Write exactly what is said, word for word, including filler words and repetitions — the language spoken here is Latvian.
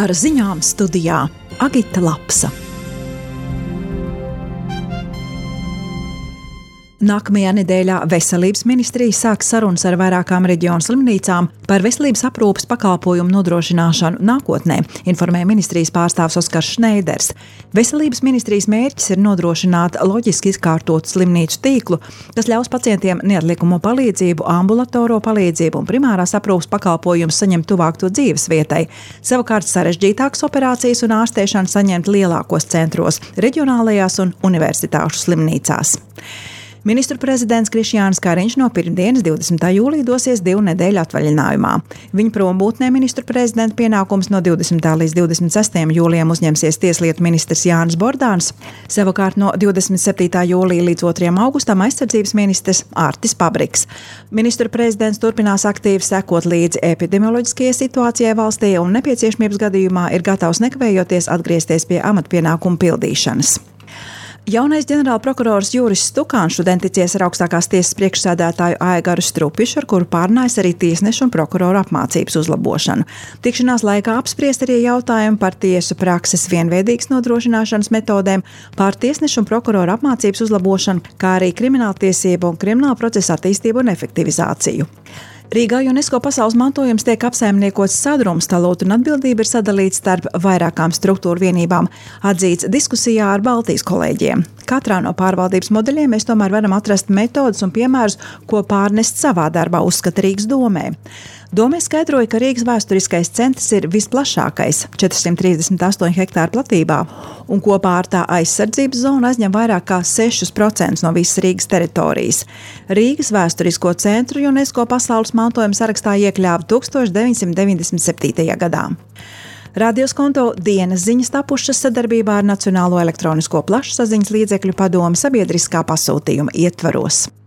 Ar ziņām studijā Agita Lapsa. Nākamajā nedēļā Veselības ministrija sāks sarunas ar vairākām reģionu slimnīcām par veselības aprūpes pakalpojumu nodrošināšanu nākotnē, informē ministrijas pārstāvs Oskars Šneiders. Veselības ministrijas mērķis ir nodrošināt loģiski izkārtotu slimnīcu tīklu, kas ļaus pacientiem neatliekumu palīdzību, ambulatoro palīdzību un primārās aprūpes pakalpojumus saņemt tuvāk to dzīves vietai. Savukārt sarežģītākas operācijas un ārstēšanu saņemt lielākos centros, reģionālajās un universitāšu slimnīcās. Ministru prezidents Krišjānis Kariņš no pirmdienas, divdesmitā jūlijā, dosies divu nedēļu atvaļinājumā. Viņa prombūtnē ministru prezidenta pienākums no divdesmitā līdz divdesmit sestajam jūlijam uzņemsies tieslietu ministrs Jānis Bordāns, savukārt no divdesmit septītā jūlija līdz otrajam augustam aizsardzības ministrs Ārtis Pabriks. Ministru prezidents turpinās aktīvi sekot līdzi epidemioloģiskajai situācijai valstī un nepieciešamības gadījumā ir gatavs nekavējoties atgriezties pie amatpienākumu pildīšanas. Jaunais ģenerālprokurors Juris Stukāns šodien ticies ar augstākās tiesas priekšsēdētāju Aigaru Strupišu, ar kuru pārnājis arī tiesnešu un prokuroru apmācības uzlabošanu. Tikšanās laikā apspriest arī jautājumi par tiesu prakses vienveidīgas nodrošināšanas metodēm, par tiesnešu un prokuroru apmācības uzlabošanu, kā arī krimināltiesību un krimināla procesa attīstību un efektivizāciju. Rīgā UNESCO pasaules mantojums tiek apsaimniekots sadrumstalot un atbildība ir sadalīta starp vairākām struktūru vienībām, atzīts diskusijā ar Baltijas kolēģiem. Katrā no pārvaldības modeļiem mēs tomēr varam atrast metodus un piemērus, ko pārnest savā darbā, uzskata Rīgas domē. Domē skaidroja, ka Rīgas vēsturiskais centrs ir visplašākais – četri simti trīsdesmit astoņi hektāri platībā, un kopā ar tā aizsardzības zonu aizņem vairāk kā sešus procentus no visas Rīgas teritorijas. Rīgas vēsturisko centru UNESCO pasaules mantojuma sarakstā iekļāva tūkstoš deviņsimt deviņdesmit septītajā gadā. Radioskonto dienas ziņas tapušas sadarbībā ar Nacionālo elektronisko plašsaziņas līdzekļu padomi sabiedriskā pasūtījuma ietvaros.